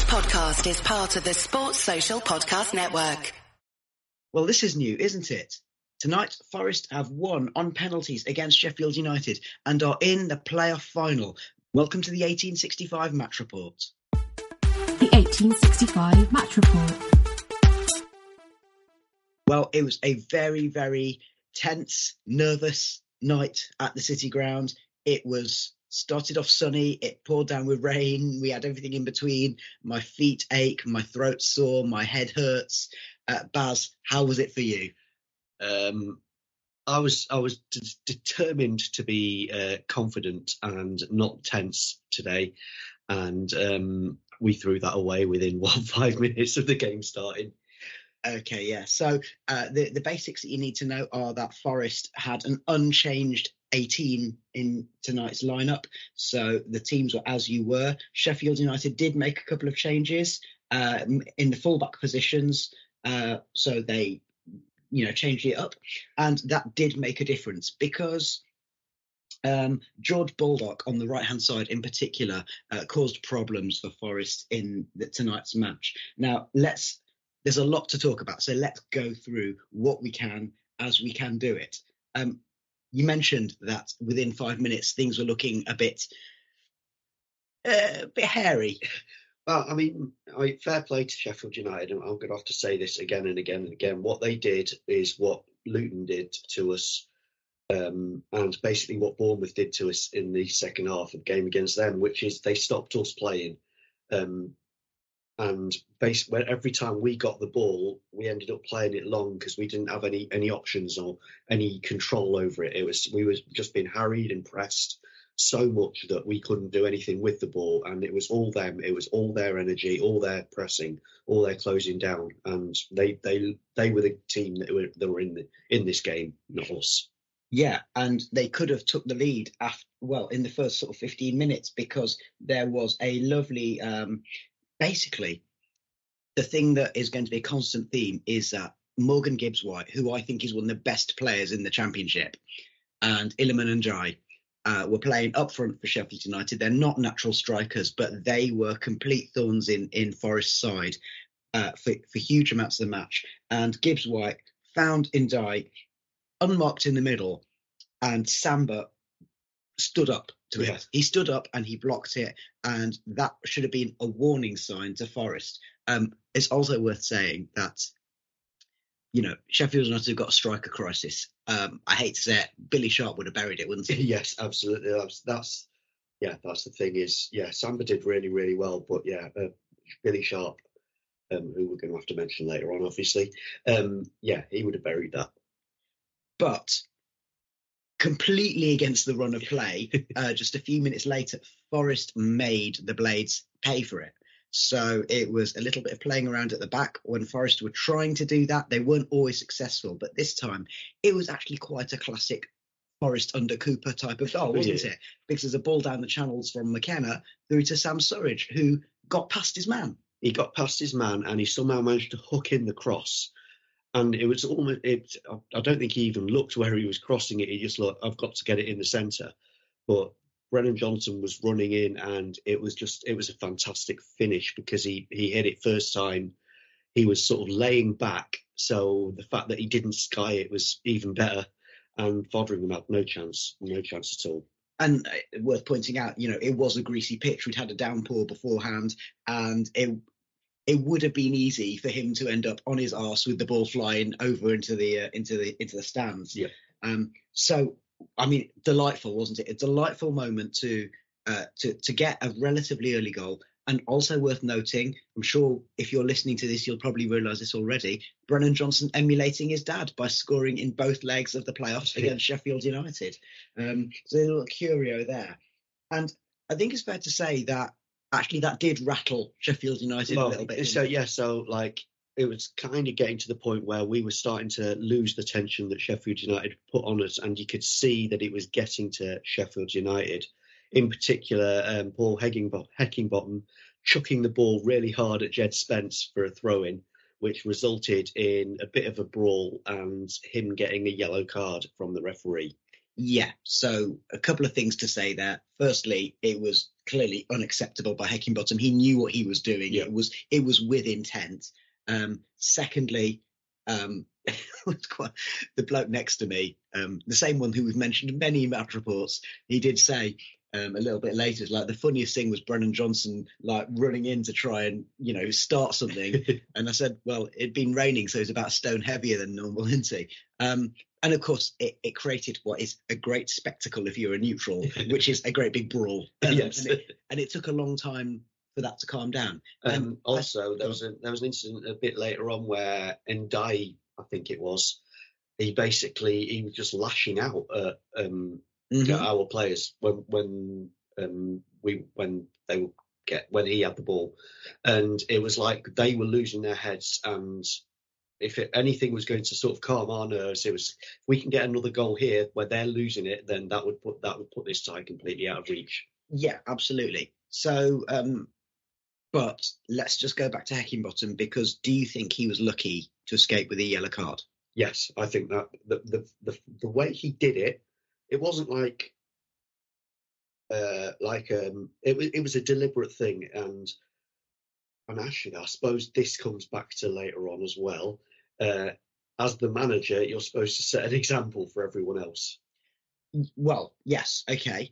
podcast is part of the Sports Social Podcast Network. Well, this is new, isn't it? Tonight, Forest have won on penalties against Sheffield United and are in the playoff final. Welcome to the 1865 Match Report. The 1865 Match Report. Well, it was a very, very tense, nervous night at the City Ground. It was started off sunny, it poured down with rain, we had everything in between. My feet ache, my throat's sore, my head hurts. Baz, how was it for you? I was determined to be confident and not tense today, and we threw that away within 5 minutes of the game starting. Okay, yeah. So the basics that you need to know are that Forest had an unchanged 18 in tonight's lineup. So the teams were as you were. Sheffield United did make a couple of changes in the fullback positions. So they, changed it up. And that did make a difference because George Baldock on the right-hand side in particular caused problems for Forest in tonight's match. Now, there's a lot to talk about, so let's go through what we can as we can do it. You mentioned that within 5 minutes things were looking a bit hairy. Well, I mean, fair play to Sheffield United, and I'm going to have to say this again and again and again. What they did is what Luton did to us, and basically what Bournemouth did to us in the second half of the game against them, which is they stopped us playing. And basically, every time we got the ball, we ended up playing it long because we didn't have any options or any control over it. We were just being harried and pressed so much that we couldn't do anything with the ball, and it was all them. It was all their energy, all their pressing, all their closing down, and they were the team that were in this game, not us. Yeah, and they could have took the lead in the first sort of 15 minutes because there was a lovely. Basically, the thing that is going to be a constant theme is that Morgan Gibbs-White, who I think is one of the best players in the Championship, and Iliman Ndiaye were playing up front for Sheffield United. They're not natural strikers, but they were complete thorns in Forest's side for huge amounts of the match. And Gibbs-White found Ndiaye unmarked in the middle, and Samba stood up to it. He stood up and he blocked it, and that should have been a warning sign to Forest. It's also worth saying that, Sheffield United have got a striker crisis. I hate to say it, Billy Sharp would have buried it, wouldn't he? Yes, absolutely. That's the thing is, Samba did really, really well, but Billy Sharp, who we're going to have to mention later on, obviously, he would have buried that. But completely against the run of play, just a few minutes later, Forest made the Blades pay for it. So it was a little bit of playing around at the back. When Forest were trying to do that, they weren't always successful. But this time, it was actually quite a classic Forest under Cooper type of goal, wasn't it? Because there's a ball down the channels from McKenna through to Sam Surridge, who got past his man. He got past his man, and he somehow managed to hook in the cross. And it was almost, I don't think he even looked where he was crossing it. He just looked, I've got to get it in the centre. But Brennan Johnson was running in, and it was a fantastic finish because he hit it first time. He was sort of laying back. So the fact that he didn't sky it was even better. And Foderingham had no chance at all. And worth pointing out, it was a greasy pitch. We'd had a downpour beforehand, and it would have been easy for him to end up on his arse with the ball flying over into the stands. Yeah. So, I mean, delightful, wasn't it? A delightful moment to get a relatively early goal. And also worth noting, I'm sure if you're listening to this, you'll probably realise this already, Brennan Johnson emulating his dad by scoring in both legs of the playoffs against Sheffield United. So a little curio there. And I think it's fair to say that actually that did rattle Sheffield United a little bit. So it was kind of getting to the point where we were starting to lose the tension that Sheffield United put on us, and you could see that it was getting to Sheffield United. In particular, Paul Heckingbottom chucking the ball really hard at Jed Spence for a throw-in, which resulted in a bit of a brawl and him getting a yellow card from the referee. Yeah, so a couple of things to say there. Firstly, it was clearly unacceptable by Heckingbottom. He knew what he was doing. Yeah. It was with intent. Secondly, the bloke next to me, the same one who we've mentioned in many match reports, he did say a little bit later, like the funniest thing was Brennan Johnson like running in to try and start something, and I said, well, it'd been raining, so it's about a stone heavier than normal, isn't he? And of course, it created what is a great spectacle if you're a neutral, which is a great big brawl. Yes. And it took a long time for that to calm down. Also, there was an incident a bit later on where Ndiaye, I think it was, he was just lashing out at our players when he had the ball, and it was like they were losing their heads. And if anything was going to sort of calm our nerves, it was, if we can get another goal here where they're losing it, then that would put this tie completely out of reach. Yeah, absolutely. So, but let's just go back to Heckingbottom, because do you think he was lucky to escape with a yellow card? Yes, I think that the way he did it, it wasn't like it was a deliberate thing, and actually, I suppose this comes back to later on as well. As the manager, you're supposed to set an example for everyone else. Well, yes, okay.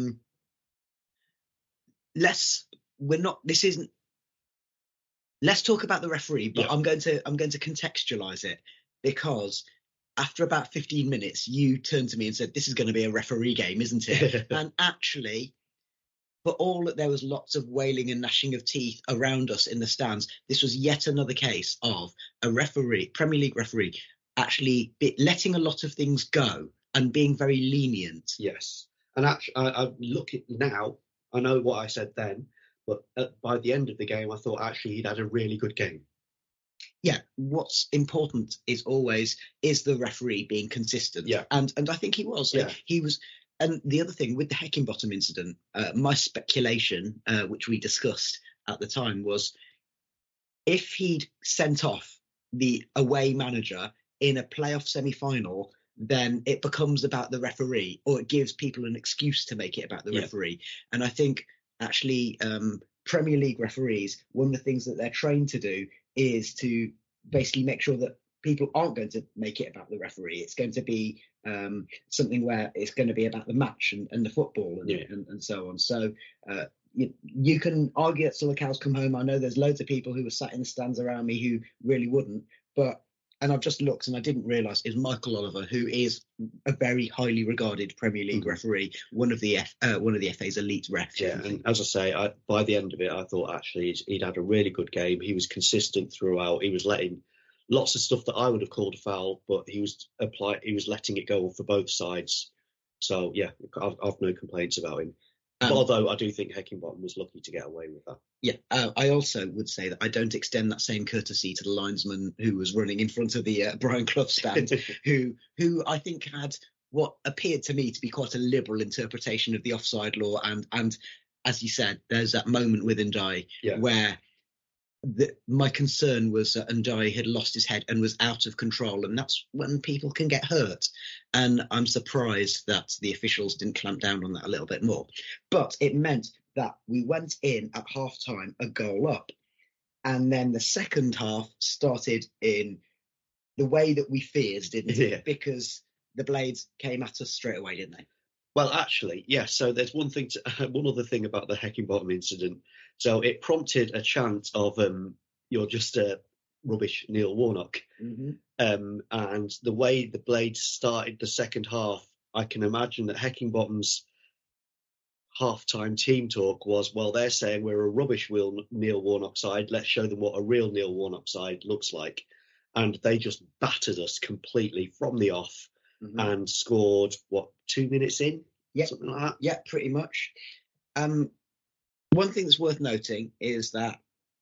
Let's talk about the referee, but yeah. I'm going to contextualize it, because after about 15 minutes, you turned to me and said, this is going to be a referee game, isn't it? And actually, for all that there was lots of wailing and gnashing of teeth around us in the stands, this was yet another case of a referee, Premier League referee, actually letting a lot of things go and being very lenient. Yes. And actually, I look at now, I know what I said then, but by the end of the game, I thought actually he'd had a really good game. Yeah, what's important is the referee being consistent. Yeah. And I think he was. Yeah. He was. And the other thing with the Heckingbottom incident, my speculation, which we discussed at the time, was if he'd sent off the away manager in a playoff semi-final, then it becomes about the referee, or it gives people an excuse to make it about the referee. And I think actually Premier League referees, one of the things that they're trained to do is to basically make sure that people aren't going to make it about the referee. It's going to be something where it's going to be about the match and the football and so on. So you can argue it till the cows come home. I know there's loads of people who were sat in the stands around me who really wouldn't, and I've just looked and I didn't realise is Michael Oliver, who is a very highly regarded Premier League referee, one of the FA's elite refs. Yeah, and as I say, by the end of it, I thought actually he'd had a really good game. He was consistent throughout. He was letting lots of stuff that I would have called a foul, but he was letting it go for both sides. So yeah, I've no complaints about him. Although I do think Heckingbottom was lucky to get away with that. Yeah, I also would say that I don't extend that same courtesy to the linesman who was running in front of the Brian Clough stand, who I think had what appeared to me to be quite a liberal interpretation of the offside law. And as you said, there's that moment with Ndiaye where my concern was that Ndiaye had lost his head and was out of control, and that's when people can get hurt. And I'm surprised that the officials didn't clamp down on that a little bit more. But it meant that we went in at half-time a goal up, and then the second half started in the way that we feared, didn't it? Because the Blades came at us straight away, didn't they? Well, actually, yes. So there's one other thing about the Heckingbottom incident. So it prompted a chant of "You're just a rubbish Neil Warnock," and the way the Blades started the second half, I can imagine that Heckingbottom's half-time team talk was, well, they're saying we're a rubbish Neil Warnock side. Let's show them what a real Neil Warnock side looks like, and they just battered us completely from the off. And scored 2 minutes in, something like that. Yeah, pretty much. One thing that's worth noting is that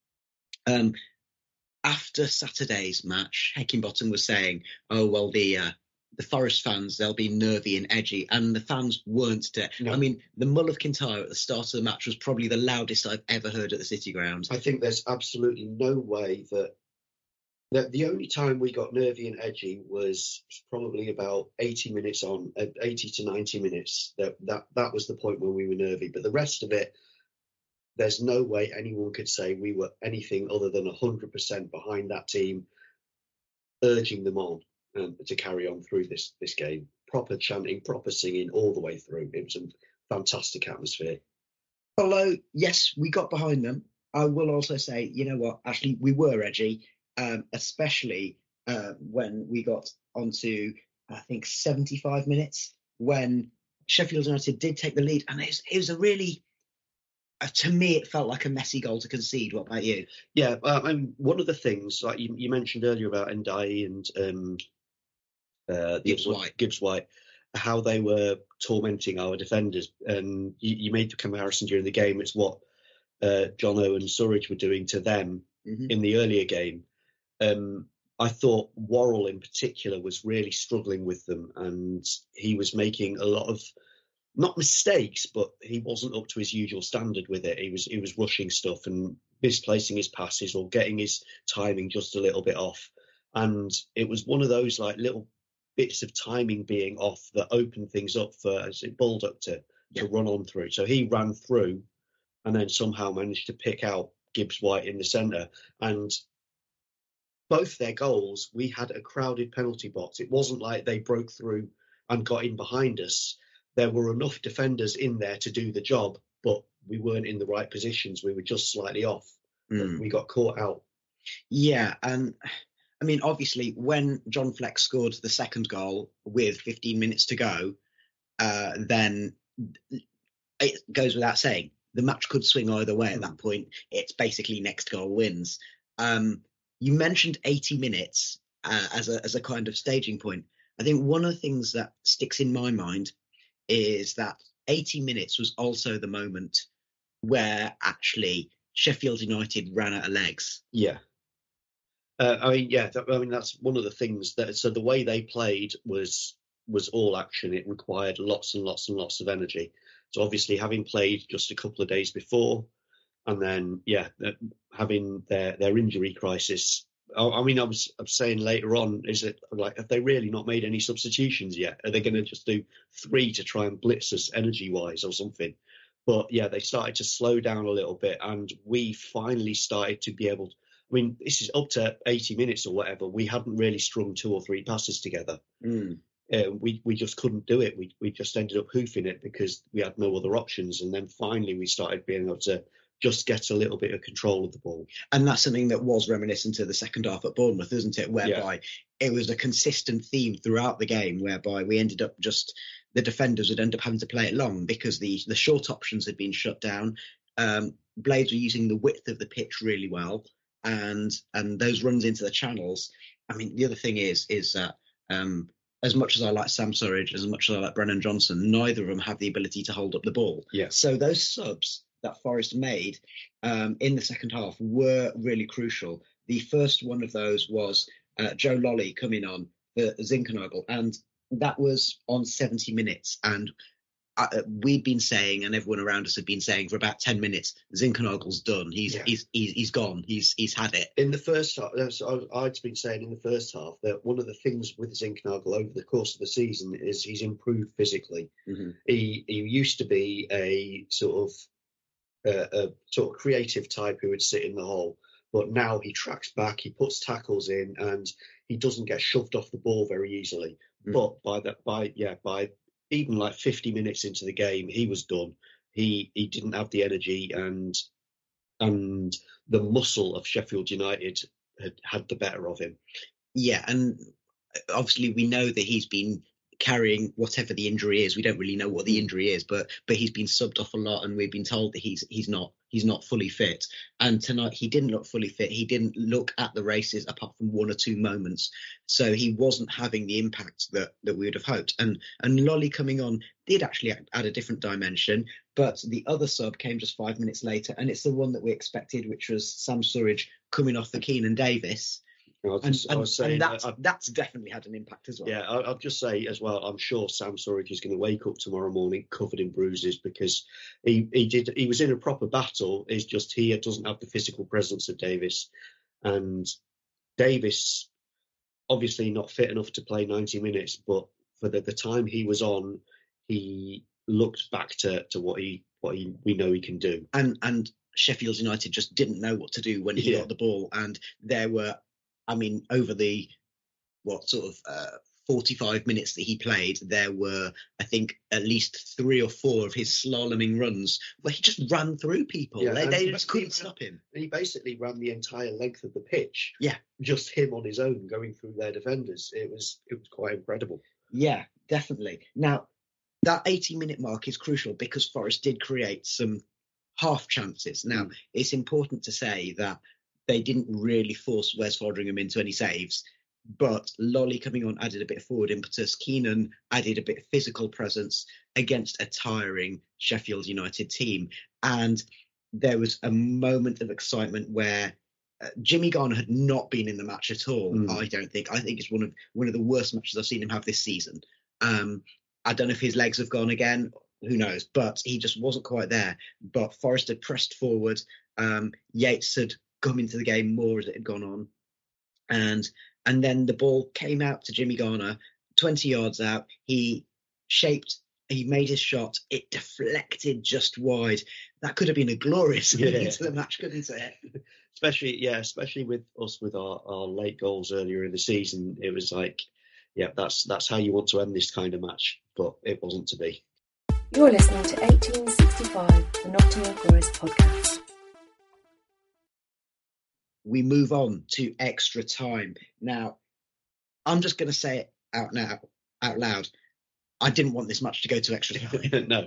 after Saturday's match, Heckingbottom was saying, "Oh well, the Forest fans, they'll be nervy and edgy," and the fans weren't. No. I mean, the Mull of Kintyre at the start of the match was probably the loudest I've ever heard at the City Ground. I think there's absolutely no way that The only time we got nervy and edgy was probably about 80 minutes on, 80 to 90 minutes. That was the point when we were nervy. But the rest of it, there's no way anyone could say we were anything other than 100% behind that team, urging them on to carry on through this game. Proper chanting, proper singing all the way through. It was a fantastic atmosphere. Although, yes, we got behind them. I will also say, you know what, actually, we were edgy. Especially when we got onto, I think, 75 minutes, when Sheffield United did take the lead. And it was a really, to me, it felt like a messy goal to concede. What about you? Yeah, one of the things, like you mentioned earlier about Ndiaye and Gibbs White, how they were tormenting our defenders. And you made the comparison during the game. It's what Jono and Surridge were doing to them in the earlier game. I thought Worrell in particular was really struggling with them, and he was making a lot of, not mistakes, but he wasn't up to his usual standard with it. He was rushing stuff and misplacing his passes or getting his timing just a little bit off. And it was one of those like little bits of timing being off that opened things up for Baldock to run on through. So he ran through and then somehow managed to pick out Gibbs White in the centre. And both their goals, we had a crowded penalty box. It wasn't like they broke through and got in behind us. There were enough defenders in there to do the job, but we weren't in the right positions. We were just slightly off. We got caught out. Yeah, and I mean, obviously, when John Fleck scored the second goal with 15 minutes to go, then it goes without saying, the match could swing either way at that point. It's basically next goal wins. You mentioned 80 minutes as a kind of staging point. I think one of the things that sticks in my mind is that 80 minutes was also the moment where actually Sheffield United ran out of legs. Yeah. That's one of the things so the way they played was all action. It required lots and lots and lots of energy. So obviously having played just a couple of days before, and then, having their injury crisis. I was saying later on, is it like, have they really not made any substitutions yet? Are they going to just do 3 to try and blitz us energy-wise or something? But, they started to slow down a little bit, and we finally started to be able to, this is up to 80 minutes or whatever. We hadn't really strung 2 or 3 passes together. We just couldn't do it. We just ended up hoofing it because we had no other options. And then finally we started being able to just get a little bit of control of the ball. And that's something that was reminiscent of the second half at Bournemouth, isn't it? Whereby it was a consistent theme throughout the game, whereby we ended up the defenders would end up having to play it long because the short options had been shut down. Blades were using the width of the pitch really well, and those runs into the channels. I mean, the other thing is that as much as I like Sam Surridge, as much as I like Brennan Johnson, neither of them have the ability to hold up the ball. Yeah. So those subs that Forest made in the second half were really crucial. The first one of those was Joe Lolly coming on for Zinkernagel, and that was on 70 minutes. And we'd been saying, and everyone around us had been saying for about 10 minutes, Zinkernagel's done. He's gone. He's had it. In the first half, I'd been saying in the first half that one of the things with Zinkernagel over the course of the season is he's improved physically. He used to be a sort of creative type who would sit in the hole, but now he tracks back, he puts tackles in, and he doesn't get shoved off the ball very easily. But by even like 50 minutes into the game, he was done. He didn't have the energy, and the muscle of Sheffield United had the better of him. Yeah, and obviously we know that he's been carrying whatever the injury is. We don't really know what the injury is, but he's been subbed off a lot, and we've been told that he's not fully fit. And tonight he didn't look fully fit. He didn't look at the races apart from 1 or 2 moments, so he wasn't having the impact that we would have hoped. And Lolly coming on did actually add a different dimension, but the other sub came just 5 minutes later, and it's the one that we expected, which was Sam Surridge coming off for Keenan Davis. That's definitely had an impact as well. Yeah, I'll just say as well, I'm sure Sam Surridge is going to wake up tomorrow morning covered in bruises, because he was in a proper battle. It's just he doesn't have the physical presence of Davis, and Davis, obviously not fit enough to play 90 minutes, but for the time he was on, he looked back to what we know he can do. And Sheffield United just didn't know what to do when he got the ball. And there were, I mean, over the 45 minutes that he played, there were, I think, at least 3 or 4 of his slaloming runs where he just ran through people. They just couldn't stop him. He basically ran the entire length of the pitch. Yeah. Just him on his own going through their defenders. It was quite incredible. Yeah, definitely. Now, that 80-minute mark is crucial because Forest did create some half chances. Now, it's important to say that they didn't really force Wes Foderingham into any saves. But Lolly coming on added a bit of forward impetus. Keenan added a bit of physical presence against a tiring Sheffield United team. And there was a moment of excitement where Jimmy Garner had not been in the match at all, I don't think. I think it's one of the worst matches I've seen him have this season. I don't know if his legs have gone again. Who knows? But he just wasn't quite there. But Forest had pressed forward. Yates had come into the game more as it had gone on. And then the ball came out to Jimmy Garner, 20 yards out. He made his shot. It deflected just wide. That could have been a glorious ending to the match, couldn't it? Especially with us with our late goals earlier in the season. It was like, that's how you want to end this kind of match, but it wasn't to be. You're listening to 1865, the Nottingham Forest podcast. We move on to extra time. Now, I'm just going to say it out loud. I didn't want this match to go to extra time. No.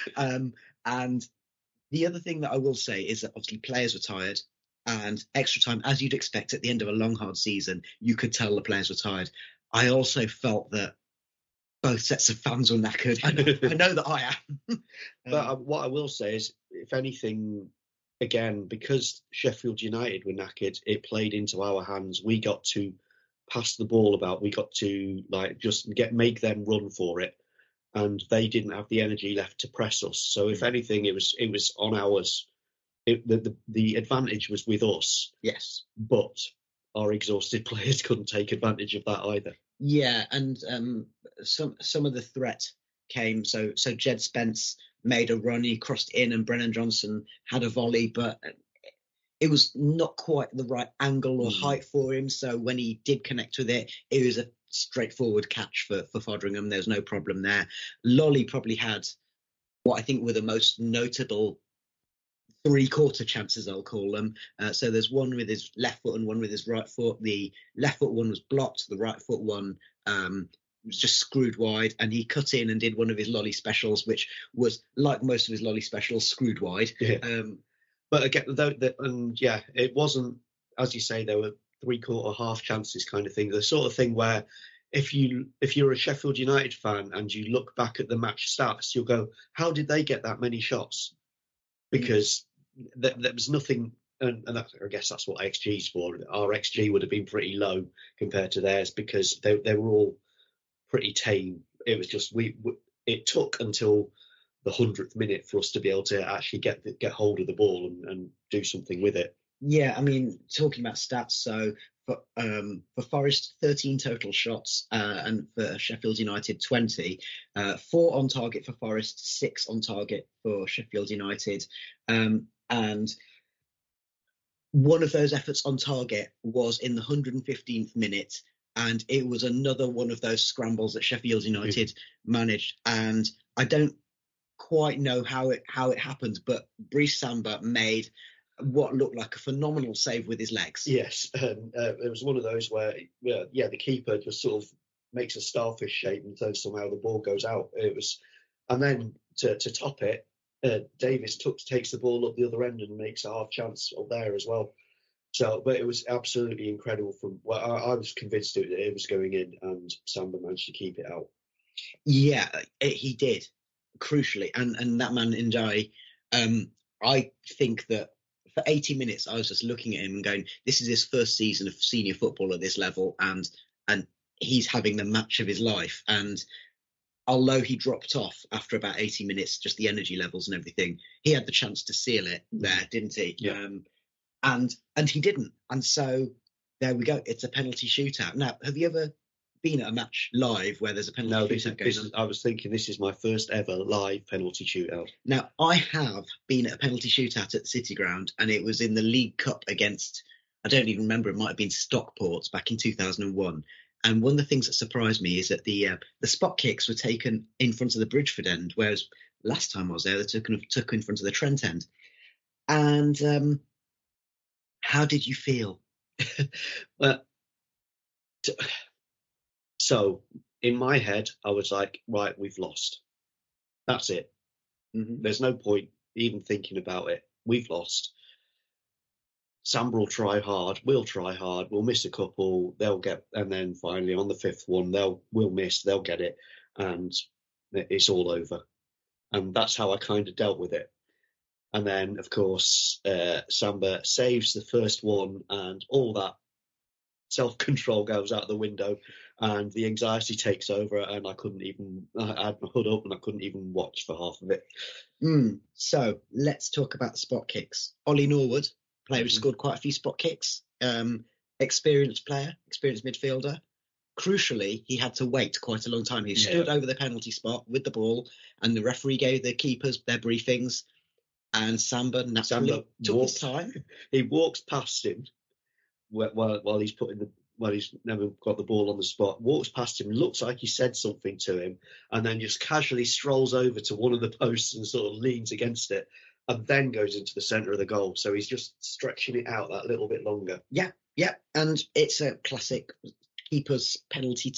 And the other thing that I will say is that obviously players were tired, and extra time, as you'd expect at the end of a long, hard season, you could tell the players were tired. I also felt that both sets of fans were knackered. I know that I am. But what I will say is, if anything, again, because Sheffield United were knackered, it played into our hands. We got to pass the ball about. We got to just make them run for it, and they didn't have the energy left to press us. So if anything, it was on ours. The advantage was with us. Yes, but our exhausted players couldn't take advantage of that either. Yeah, and some of the threat came. So Jed Spence made a run, he crossed in, and Brennan Johnson had a volley, but it was not quite the right angle or height for him. So when he did connect with it, it was a straightforward catch for Foderingham. There's no problem there. Lolly probably had what I think were the most notable 3-quarter chances, I'll call them. So there's one with his left foot and one with his right foot. The left foot one was blocked. The right foot one was just screwed wide, and he cut in and did one of his Lolly specials, which was, like most of his Lolly specials, screwed wide. Yeah. But again, it wasn't, as you say, there were 3-quarter, half chances kind of thing. The sort of thing where if you're a Sheffield United fan and you look back at the match stats, you'll go, how did they get that many shots? Because there was nothing, and I guess that's what XG is for. Our XG would have been pretty low compared to theirs because they were all pretty tame. It was just it took until the 100th minute for us to be able to actually get hold of the ball and do something with it. Yeah, I mean, talking about stats, so for Forest, 13 total shots, and for Sheffield United, 20. 4 on target for Forest, 6 on target for Sheffield United. And one of those efforts on target was in the 115th minute, and it was another one of those scrambles that Sheffield United managed. And I don't quite know how it happened, but Brice Samba made what looked like a phenomenal save with his legs. Yes, it was one of those where the keeper just sort of makes a starfish shape and so somehow the ball goes out. It was, and then to top it, Davis takes the ball up the other end and makes a half chance up there as well. So, but it was absolutely incredible. I was convinced it was going in, and Samba managed to keep it out. Yeah, he did, crucially, and that man Ndiaye, I think that for 80 minutes I was just looking at him and going, this is his first season of senior football at this level, and he's having the match of his life. And although he dropped off after about 80 minutes, just the energy levels and everything, he had the chance to seal it there, didn't he? Yeah. And he didn't. And so there we go. It's a penalty shootout. Now, have you ever been at a match live where there's a penalty No, shootout going on? I was thinking this is my first ever live penalty shootout. Now, I have been at a penalty shootout at the City Ground, and it was in the League Cup against, I don't even remember, it might have been Stockport back in 2001. And one of the things that surprised me is that the spot kicks were taken in front of the Bridgeford end, whereas last time I was there, they took in front of the Trent end. And how did you feel? Well, so in my head, I was like, right, we've lost. That's it. Mm-hmm. There's no point even thinking about it. We've lost. Samba will try hard. We'll try hard. We'll miss a couple. They'll get, and then finally on the fifth one, we'll miss. They'll get it, and it's all over. And that's how I kind of dealt with it. And then, of course, Samba saves the first one, and all that self-control goes out the window, and the anxiety takes over, and I had my hood up, and I couldn't even watch for half of it. So let's talk about the spot kicks. Ollie Norwood, player who scored quite a few spot kicks, experienced player, experienced midfielder. Crucially, he had to wait quite a long time. He stood over the penalty spot with the ball, and the referee gave the keepers their briefings, and Samba naturally took his time. He walks past him while he's never got the ball on the spot, walks past him, looks like he said something to him, and then just casually strolls over to one of the posts and sort of leans against it, and then goes into the centre of the goal. So he's just stretching it out that little bit longer. Yeah. And it's a classic keeper's penalty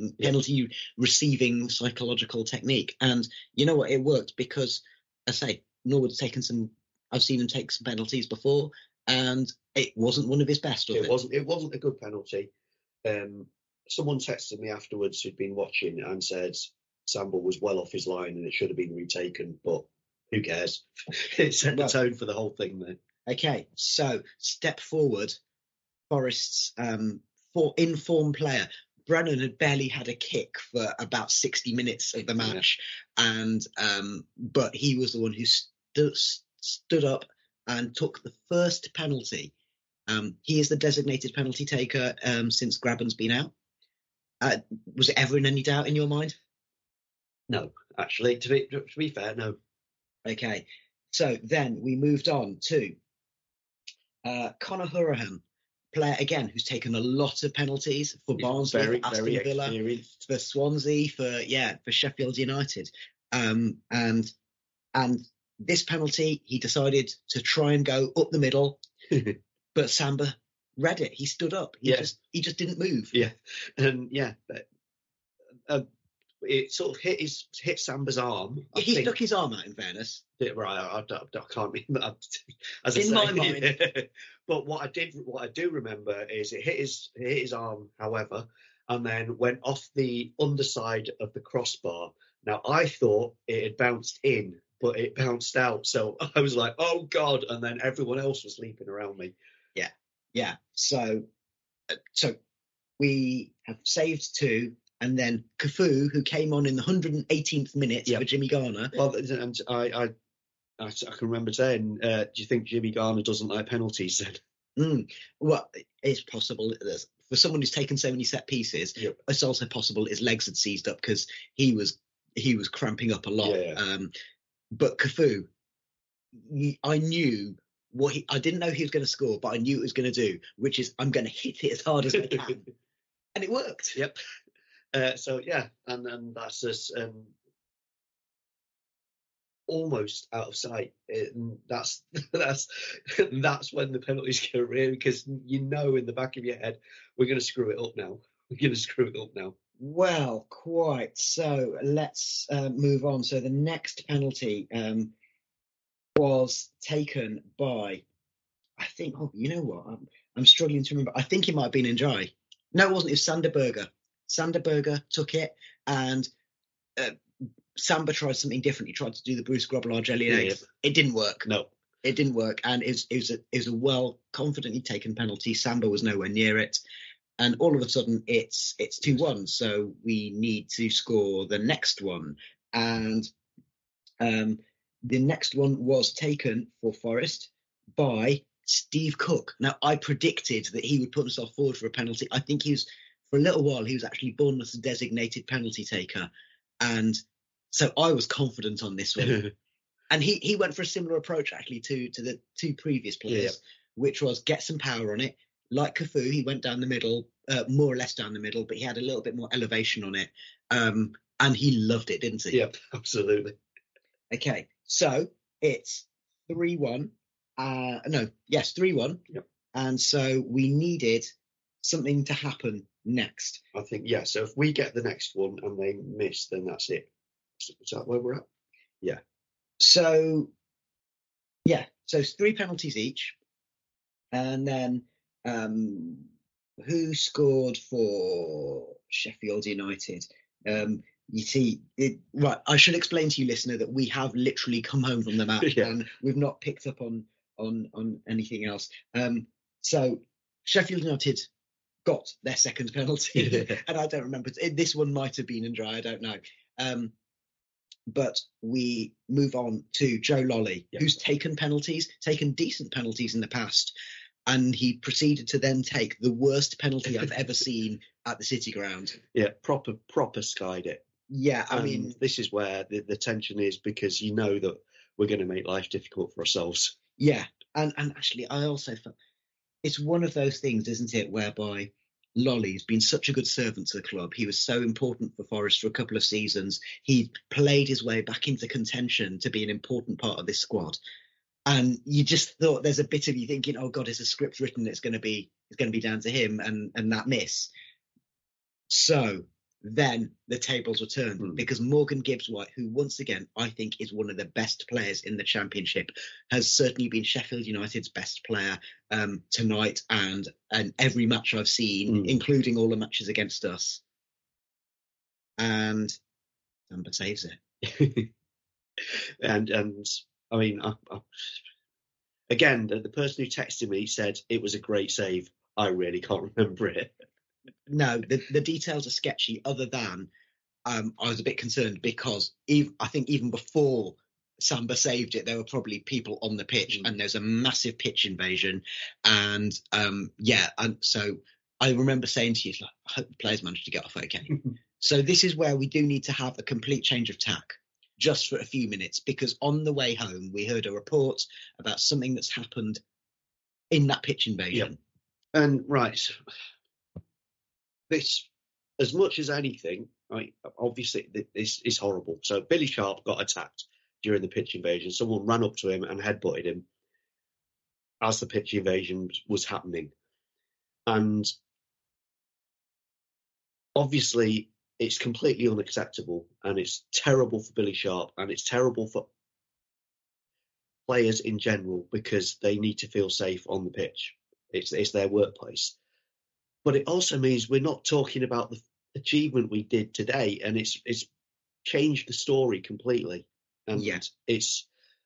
receiving psychological technique. And you know what? It worked because, I say, Norwood's taken I've seen him take some penalties before, and it wasn't one of his best, was it? It wasn't a good penalty. Someone texted me afterwards who'd been watching and said Samba was well off his line and it should have been retaken, but who cares? It set the tone for the whole thing then. Okay, so step forward. Forest's in-form player. Brennan had barely had a kick for about 60 minutes of the match, and but he was the one who stood up and took the first penalty. He is the designated penalty taker since Graben's been out. Was it ever in any doubt in your mind? No, actually, to be fair, no. Okay, so then we moved on to Conor Hurahan, player again who's taken a lot of penalties for Barnsley, for Aston Villa, experienced. For Swansea, for Sheffield United, and this penalty he decided to try and go up the middle, but Samba read it. He stood up. He just didn't move. It sort of hit Samba's arm. He stuck his arm out, in fairness. Right, I can't remember. My mind. But what I do remember is it hit his arm, however, and then went off the underside of the crossbar. Now I thought it had bounced in, but it bounced out. So I was like, "Oh God!" And then everyone else was leaping around me. Yeah. So we have saved two. And then Cafu, who came on in the 118th minute for Jimmy Garner. Well, and I can remember saying, do you think Jimmy Garner doesn't like penalties then? Well, it's possible. For someone who's taken so many set pieces, it's also possible his legs had seized up because he was cramping up a lot. But Cafu, I knew I didn't know he was going to score, but I knew it was going to do, which is I'm going to hit it as hard as I can. And it worked. Yep. And that's just almost out of sight. That's when the penalties go in, because you know in the back of your head we're going to screw it up now. Well, quite. So let's move on. So the next penalty was taken by, I think. Oh, you know what? I'm struggling to remember. I think it might have been Ndiaye. No, it wasn't. It was Sander Berger. Sander Berger took it, and Samba tried something different. He tried to do the Bruce Grobbelaar jelly eggs. It didn't work. No, it didn't work, and it was a well confidently taken penalty. Samba was nowhere near it, and all of a sudden it's 2-1. So we need to score the next one, and the next one was taken for Forest by Steve Cook. Now, I predicted that he would put himself forward for a penalty. I think for a little while, he was actually Bournemouth's designated penalty taker. And so I was confident on this one. And he went for a similar approach, actually, to the two previous players, which was get some power on it. Like Cafu, he went down the middle, more or less down the middle, but he had a little bit more elevation on it. And he loved it, didn't he? Yep, absolutely. Okay, so it's 3-1. 3-1. Yep. And so we needed something to happen next. I think, so if we get the next one and they miss, then that's it. Is that where we're at? Yeah. So it's 3 penalties each. And then who scored for Sheffield United? You see, right, I should explain to you, listener, that we have literally come home from the match and we've not picked up on anything else. So Sheffield United got their second penalty, and I don't remember. This one might have been Ndrai, I don't know. But we move on to Joe Lolly, who's taken decent penalties in the past. And he proceeded to then take the worst penalty I've ever seen at the City Ground. Yeah, proper skied it. Yeah, I mean, this is where the tension is, because you know that we're going to make life difficult for ourselves. Yeah, and actually, I also felt it's one of those things, isn't it, whereby Lolly's been such a good servant to the club. He was so important for Forest for a couple of seasons. He played his way back into contention to be an important part of this squad. And you just thought there's a bit of you thinking, oh God, is a script written? It's going to be down to him and that miss. So then the tables were turned because Morgan Gibbs-White, who once again I think is one of the best players in the Championship, has certainly been Sheffield United's best player tonight and every match I've seen, including all the matches against us. And Samba saves it. and I mean, again, the person who texted me said it was a great save. I really can't remember it. No, the details are sketchy, other than I was a bit concerned because I think even before Samba saved it, there were probably people on the pitch and there's a massive pitch invasion. And and so I remember saying to you, I hope the players managed to get off okay. So this is where we do need to have a complete change of tack just for a few minutes, because on the way home, we heard a report about something that's happened in that pitch invasion. Yep. And right. This, as much as anything, right, obviously this is horrible. So Billy Sharp got attacked during the pitch invasion. Someone ran up to him and headbutted him as the pitch invasion was happening. And obviously it's completely unacceptable, and it's terrible for Billy Sharp, and it's terrible for players in general, because they need to feel safe on the pitch. It's their workplace. But it also means we're not talking about the achievement we did today, and it's changed the story completely. And it's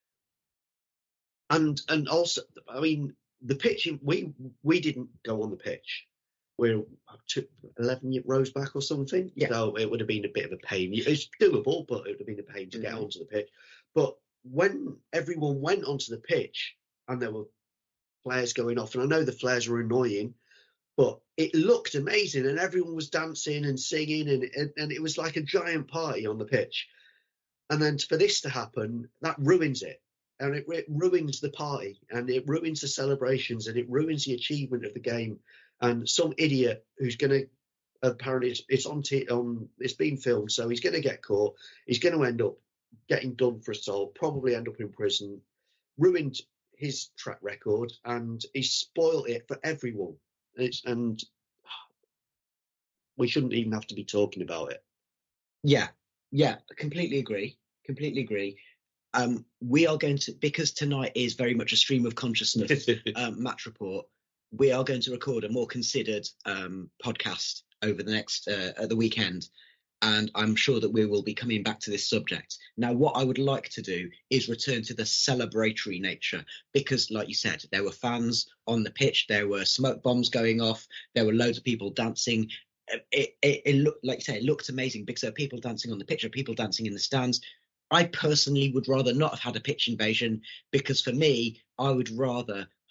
and also, I mean, the pitch. We didn't go on the pitch. We're 11 rows back or something. Yeah. So it would have been a bit of a pain. It's doable, but it would have been a pain to get onto the pitch. But when everyone went onto the pitch and there were flares going off, and I know the flares were annoying, but it looked amazing, and everyone was dancing and singing, and it was like a giant party on the pitch. And then for this to happen, that ruins it. And it ruins the party, and it ruins the celebrations, and it ruins the achievement of the game. And some idiot who's going to, apparently it's been filmed, so he's going to get caught. He's going to end up getting done for assault, probably end up in prison, ruined his track record, and he's spoiled it for everyone. And we shouldn't even have to be talking about it. Yeah, completely agree. We are going to, because tonight is very much a stream of consciousness match report, we are going to record a more considered podcast over the next at the weekend, and I'm sure that we will be coming back to this subject. Now, what I would like to do is return to the celebratory nature, because like you said, there were fans on the pitch, there were smoke bombs going off, there were loads of people dancing. It looked, like you say, it looked amazing, because there were people dancing on the pitch, there were people dancing in the stands. I personally would rather not have had a pitch invasion, because for me, I would rather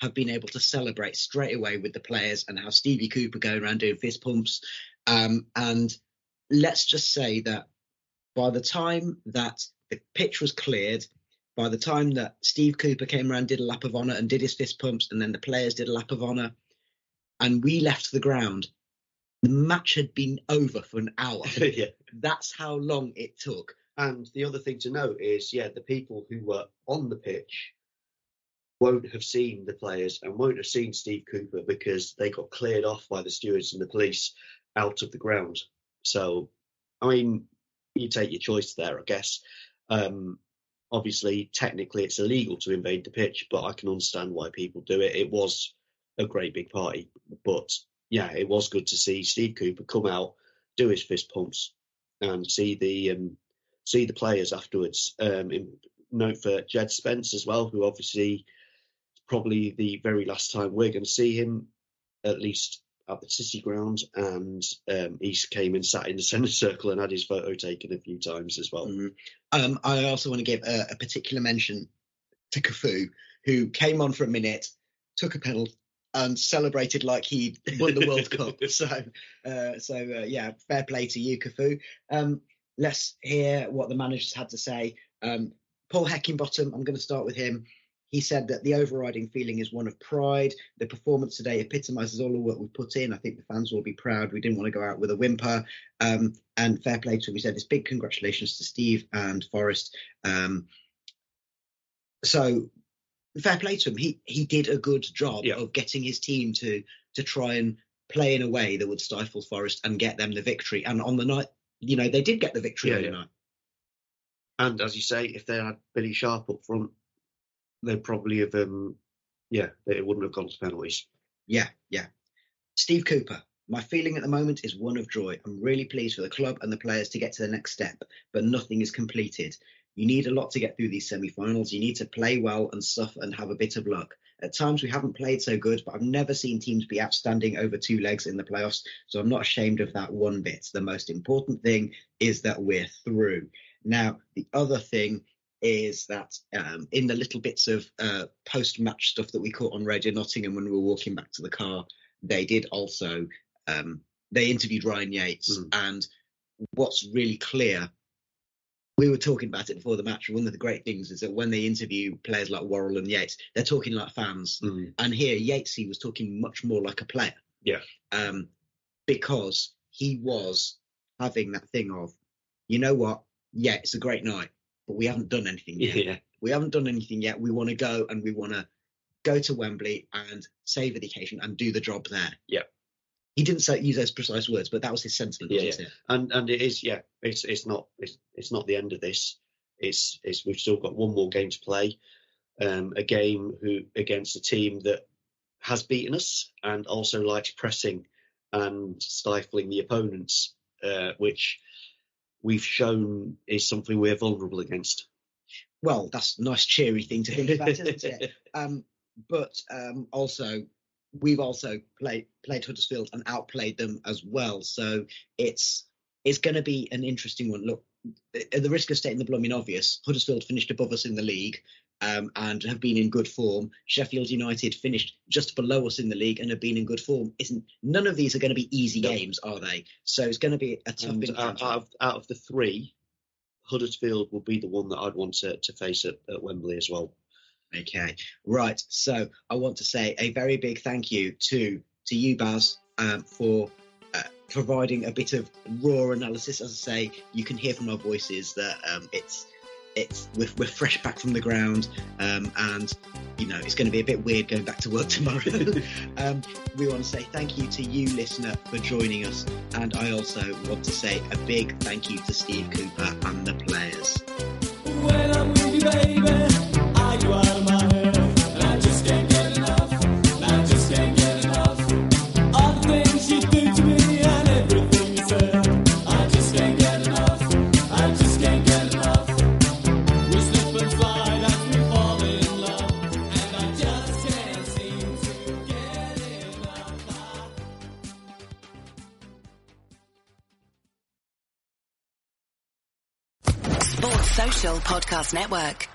have been able to celebrate straight away with the players, and how Stevie Cooper going around doing fist pumps. And let's just say that by the time that the pitch was cleared, by the time that Steve Cooper came around, did a lap of honour and did his fist pumps, and then the players did a lap of honour, and we left the ground, the match had been over for an hour. Yeah. That's how long it took. And the other thing to note is, the people who were on the pitch won't have seen the players and won't have seen Steve Cooper because they got cleared off by the stewards and the police out of the ground. So, I mean, you take your choice there, I guess. Obviously, technically, it's illegal to invade the pitch, but I can understand why people do it. It was a great big party, but yeah, it was good to see Steve Cooper come out, do his fist pumps, and see the players afterwards. Note for Jed Spence as well, who obviously probably the very last time we're going to see him, at least at the City ground, and he came and sat in the centre circle and had his photo taken a few times as well. Mm-hmm. I also want to give a particular mention to Cafu, who came on for a minute, took a penalty, and celebrated like he won the World Cup. So yeah, fair play to you, Cafu. Let's hear what the managers had to say. Paul Heckingbottom, I'm going to start with him. He said that the overriding feeling is one of pride. The performance today epitomises all the work we've put in. I think the fans will be proud. We didn't want to go out with a whimper. And fair play to him. He said this big congratulations to Steve and Forest. So fair play to him. He did a good job of getting his team to try and play in a way that would stifle Forest and get them the victory. And on the night, they did get the victory on the night. And as you say, if they had Billy Sharp up front, they'd probably have, it wouldn't have gone to penalties. Yeah. Steve Cooper, my feeling at the moment is one of joy. I'm really pleased for the club and the players to get to the next step, but nothing is completed. You need a lot to get through these semi-finals. You need to play well and suffer and have a bit of luck. At times we haven't played so good, but I've never seen teams be outstanding over two legs in the playoffs, so I'm not ashamed of that one bit. The most important thing is that we're through. Now, the other thing is that in the little bits of post-match stuff that we caught on Radio Nottingham when we were walking back to the car, they did also, they interviewed Ryan Yates. And what's really clear, we were talking about it before the match, one of the great things is that when they interview players like Worrell and Yates, they're talking like fans. And here, Yatesy was talking much more like a player. Yeah. Because he was having that thing of, you know what, yeah, it's a great night, but we haven't done anything yet. Yeah. We haven't done anything yet. We want to go and we want to go to Wembley and savour the occasion and do the job there. Yeah. He didn't use those precise words, but that was his sentiment. Yeah. And it is, it's not the end of this. It's we've still got one more game to play. A game against a team that has beaten us and also likes pressing and stifling the opponents, which we've shown is something we're vulnerable against. Well, that's a nice cheery thing to think about, isn't it? But also, we've also played Huddersfield and outplayed them as well. So it's going to be an interesting one. Look, at the risk of stating the blooming obvious, Huddersfield finished above us in the league and have been in good form. Sheffield United finished just below us in the league and have been in good form. None of these are going to be easy games, are they? So it's going to be a tough out of the three, Huddersfield will be the one that I'd want to face at Wembley as well. Okay, right. So I want to say a very big thank you to you, Baz, for providing a bit of raw analysis. As I say, you can hear from our voices that we're fresh back from the ground, and it's going to be a bit weird going back to work tomorrow. We want to say thank you to you, listener, for joining us, and I also want to say a big thank you to Steve Cooper and the players. When I'm with you, baby. You out of my head, and I just can't get enough. I just can't get enough. All the things you do to me and everything you said. I just can't get enough. I just can't get enough. We slip and slide as we fall in love, and I just can't seem to get enough. Sports Social Podcast Network.